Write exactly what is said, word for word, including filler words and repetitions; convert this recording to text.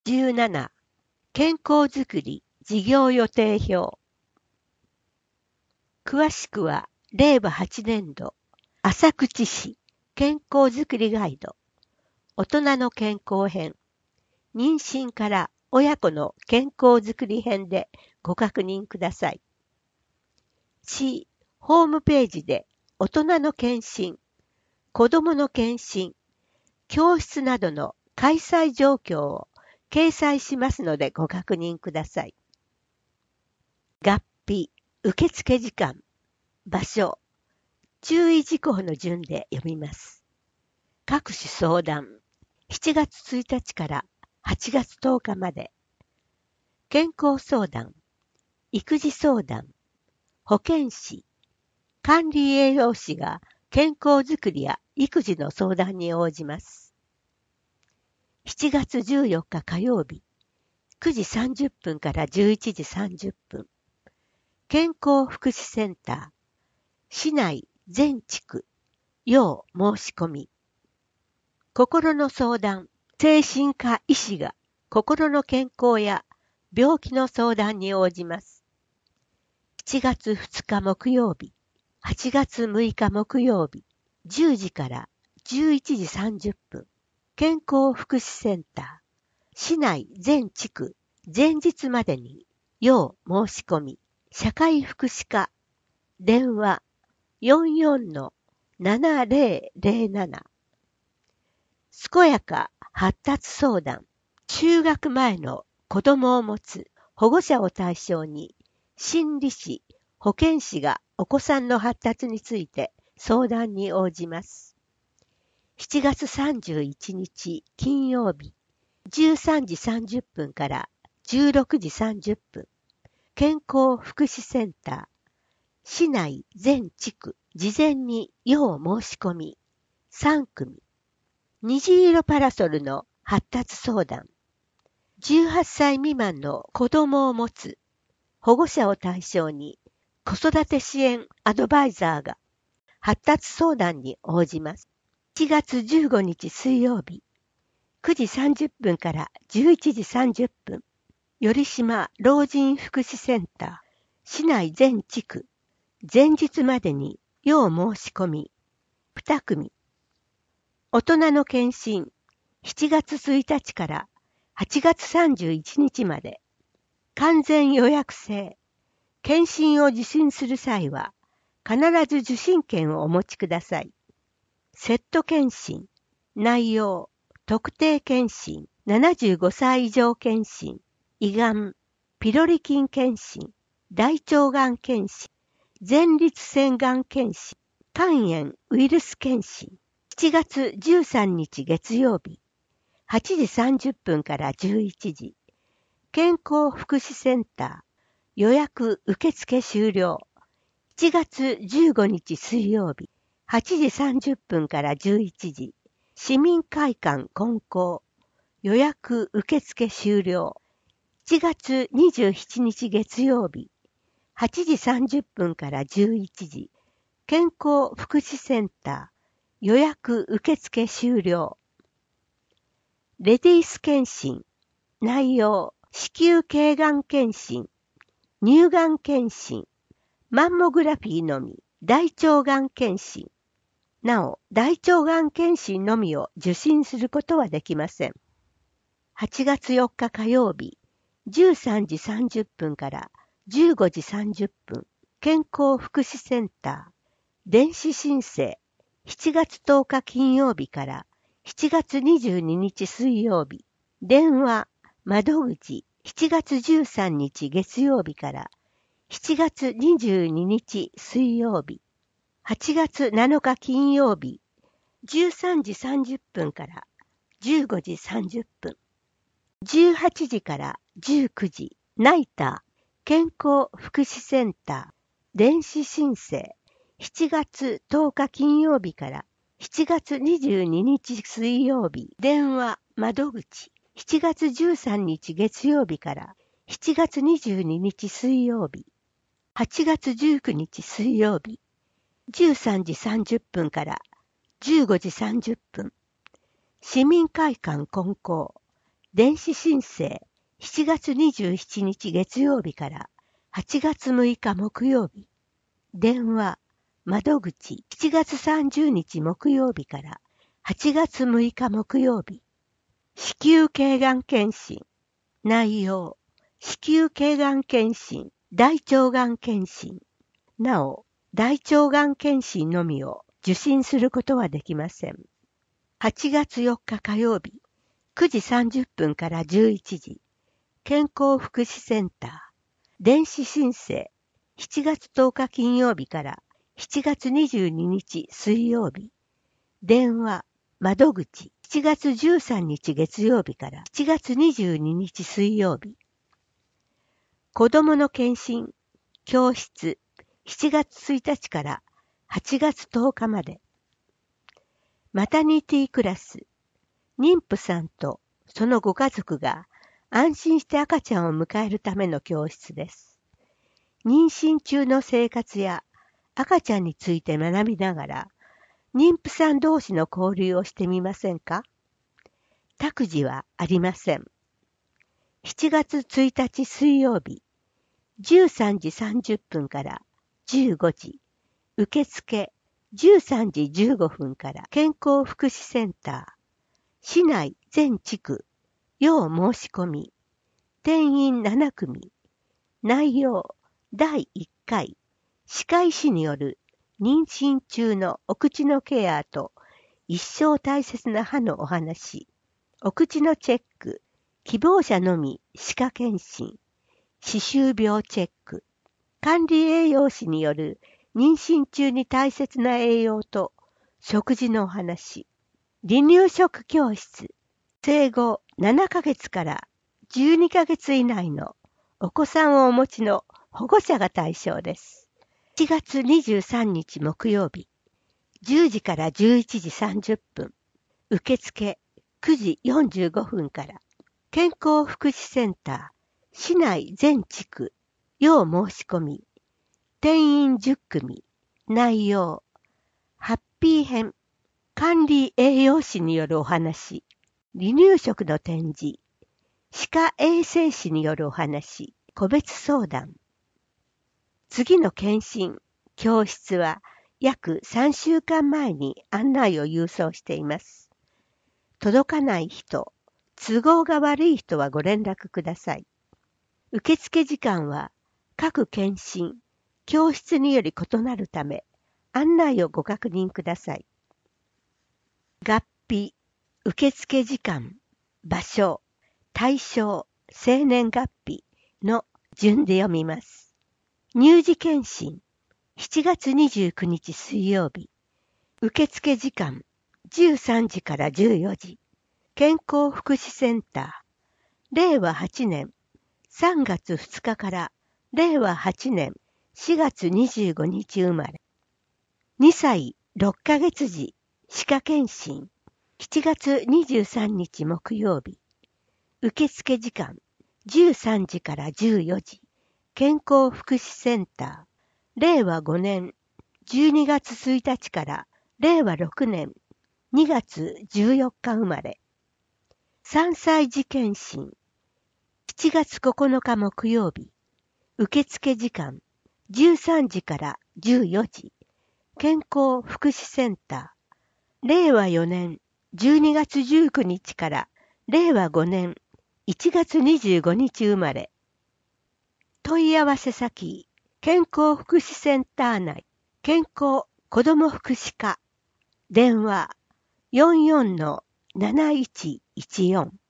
じゅうなな、健康づくり事業予定表。詳しくは、れいわはちねんど、浅口市健康づくりガイド、大人の健康編、妊娠から親子の健康づくり編でご確認ください。市ホームページで大人の検診、子どもの検診、教室などの開催状況を掲載しますのでご確認ください。合併、受付時間、場所、注意事項の順で読みます。各種相談、しちがつついたちからはちがつとおかまで。健康相談、育児相談、保健師、管理栄養士が健康づくりや育児の相談に応じます。しちがつじゅうよっか火曜日、くじさんじゅっぷんからじゅういちじさんじゅっぷん。健康福祉センター、市内全地区、要申し込み。心の相談、精神科医師が心の健康や病気の相談に応じます。しちがつふつか木曜日、はちがつむいか木曜日、じゅうじからじゅういちじさんじゅっぷん。健康福祉センター、市内全地区、前日までに要申し込み。社会福祉課、電話 よんよんのななぜろぜろなな。健やか発達相談、就学前の子供を持つ保護者を対象に、心理士、保健師がお子さんの発達について相談に応じます。しちがつさんじゅういちにち金曜日、じゅうさんじさんじゅっぷんからじゅうろくじさんじゅっぷん。健康福祉センター、市内全地区、事前に要申し込み。さんくみ。虹色パラソルの発達相談。じゅうはっさい未満の子供を持つ保護者を対象に子育て支援アドバイザーが発達相談に応じます。しちがつじゅうごにち水曜日、くじさんじゅっぷんからじゅういちじさんじゅっぷん。頼島老人福祉センター、市内全地区、前日までに要申し込み。にくみ。大人の検診、しちがつついたちからはちがつさんじゅういちにちまで。完全予約制。検診を受診する際は、必ず受診券をお持ちください。セット検診、内容、特定検診、ななじゅうごさい以上検診、胃がん、ピロリ菌検診、大腸がん検診、前立腺がん検診、肝炎ウイルス検診。しちがつじゅうさんにち月曜日、はちじさんじゅっぷんからじゅういちじ。健康福祉センター、予約受付終了。しちがつじゅうごにち水曜日、はちじさんじゅっぷんからじゅういちじ。市民会館金光。予約受付終了。しちがつにじゅうしちにち月曜日、はちじさんじゅっぷんからじゅういちじ。健康福祉センター、予約受付終了。レディース検診、内容、子宮頸がん検診、乳がん検診、マンモグラフィーのみ、大腸がん検診。なお、大腸がん検診のみを受診することはできません。はちがつよっか火曜日、じゅうさんじさんじゅっぷんからじゅうごじさんじゅっぷん、健康福祉センター、電子申請、しちがつとおか金曜日からしちがつにじゅうににち水曜日、電話、窓口、しちがつじゅうさんにち月曜日からしちがつにじゅうににち水曜日、はちがつなのか金曜日、じゅうさんじさんじゅっぷんからじゅうごじさんじゅっぷん、じゅうはちじからじゅうくじ、ナイター、健康福祉センター、電子申請、しちがつとおか金曜日からしちがつにじゅうににち水曜日、電話、窓口、しちがつじゅうさんにち月曜日からしちがつにじゅうににち水曜日、はちがつじゅうくにち水曜日、じゅうさんじさんじゅっぷんからじゅうごじさんじゅっぷん、市民会館金光、 電子申請しちがつにじゅうしちにち月曜日からはちがつむいか木曜日。電話、窓口しちがつさんじゅうにち木曜日からはちがつむいか木曜日。子宮頸がん検診。内容、子宮頸がん検診、大腸がん検診。なお、大腸がん検診のみを受診することはできません。はちがつよっか火曜日、くじさんじゅっぷんからじゅういちじ、健康福祉センター、電子申請、しちがつとおか金曜日からしちがつにじゅうににち水曜日、電話、窓口、しちがつじゅうさんにち月曜日からしちがつにじゅうににち水曜日、子どもの検診、教室、しちがつついたちからはちがつとおかまで、マタニティクラス、妊婦さんとそのご家族が安心して赤ちゃんを迎えるための教室です。妊娠中の生活や赤ちゃんについて学びながら、妊婦さん同士の交流をしてみませんか？託児はありません。しちがつついたち水曜日、じゅうさんじさんじゅっぷんからじゅうごじ、受付じゅうさんじじゅうごふんから健康福祉センター、市内全地区、要申し込み、定員ななくみ、内容だいいっかい、歯科医師による妊娠中のお口のケアと一生大切な歯のお話、お口のチェック、希望者のみ歯科検診、歯周病チェック、管理栄養士による妊娠中に大切な栄養と食事のお話、離乳食教室、生後ななかげつからじゅうにかげつ以内のお子さんをお持ちの保護者が対象です。しちがつにじゅうさんにち木曜日、じゅうじからじゅういちじさんじゅっぷん、受付くじよんじゅうごふんから、健康福祉センター、市内全地区、要申し込み、定員じゅっくみ、内容、ハッピー編、管理栄養士によるお話、離乳食の展示、歯科衛生士によるお話、個別相談。次の検診、教室は約さんしゅうかんまえに案内を郵送しています。届かない人、都合が悪い人はご連絡ください。受付時間は各検診、教室により異なるため、案内をご確認ください。月日、受付時間、場所、対象、生年月日の順で読みます。乳児検診、しちがつにじゅうくにち水曜日。受付時間、じゅうさんじからじゅうよじ。健康福祉センター、れいわはちねんさんがつふつかかられいわはちねんしがつにじゅうごにち生まれ。にさいろっかげつじ、歯科検診、しちがつにじゅうさんにち木曜日。受付時間、じゅうさんじからじゅうよじ。健康福祉センター、れいわごねんじゅうにがつついたちかられいわろくねんにがつじゅうよっか生まれ。さんさい児検診、しちがつここのか木曜日。受付時間、じゅうさんじからじゅうよじ。健康福祉センター、れいわよねんじゅうにがつじゅうくにちかられいわごねんいちがつにじゅうごにち生まれ。問い合わせ先、健康福祉センター内、健康子ども福祉課、電話 よんよんのなないちいちよん。